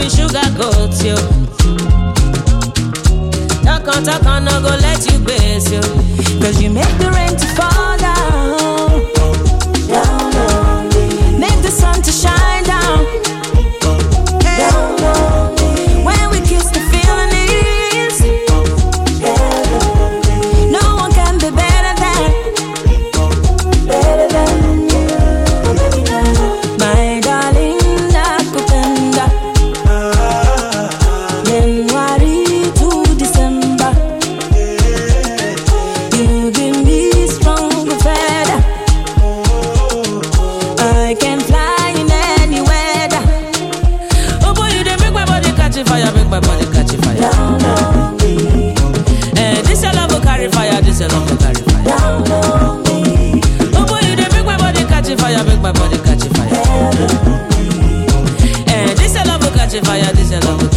be sugar coat you. Talk on, no go let you base you. Cause you make the rain to fall down, down on me. Make the sun to shine down, down on me. When we kiss the feeling is, no one can be better than you. My darling, nakupenda. January to December, you give me strong feather. I can fly in any weather. Oh boy, you dey make my body catch fire, make my body catch fire. Down on me. This your love will carry fire, this your love will carry fire. Down on me. Oh boy, you dey make my body catch fire, make my body catch fire. This your love will catch fire, this your love will